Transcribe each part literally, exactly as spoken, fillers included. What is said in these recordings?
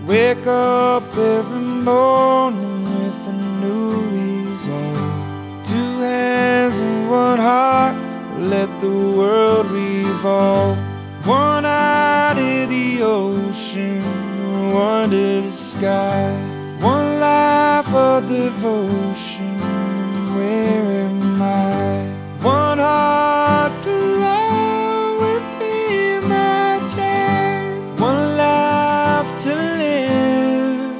Wake up every morning with a new resolve. Two hands and one heart, let the world revolve. One eye to the ocean, one to the sky. One life of devotion, and where am I? One heart to love within my chest. One life to live.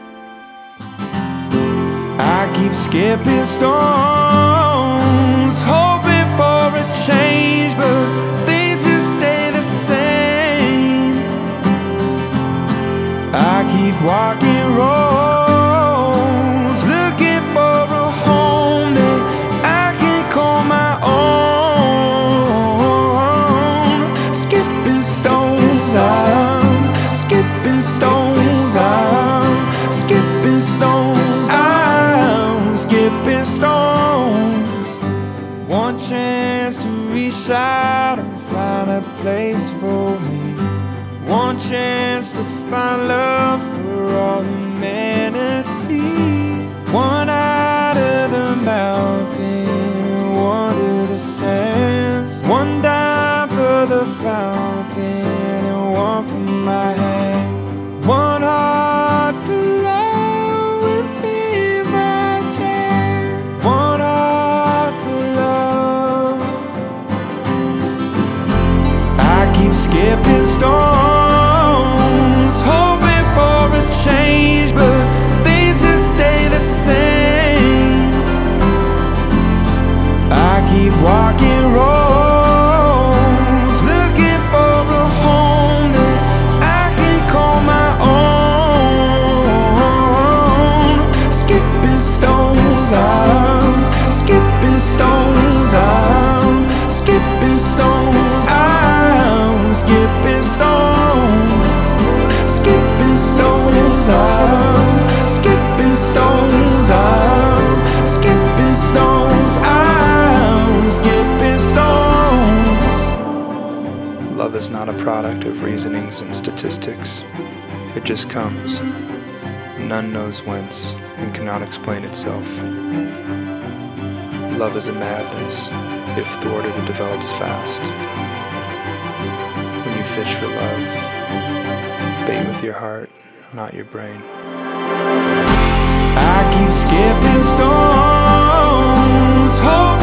I keep skipping stones, hoping for a change, but things just stay the same. I keep walking roads, looking for a home that I can call my own. Skipping stones, I'm skipping stones, I'm skipping stones, I'm skipping stones. One chance to reach out and find a place for me. One chance to find love for all humanity. One out of the mountain and one to the sands. One dime for the fountain and one for my hand. One heart to love within my chest. One heart to love. I keep skipping stones, hoping for a change, but things just stay the same. I keep walking roads, looking for a home that I can call my own. Skipping stones, I'm skipping stones, I'm skipping stones, I'm skipping stones. Skipping stones, I'm skipping stones, I'm skipping stones, I'm skipping stones. Love is not a product of reasonings and statistics. It just comes. None knows whence and cannot explain itself. Love is a madness. If thwarted, it develops fast. When you fish for love, bait with your heart, not your brain. I keep skipping stones, hoping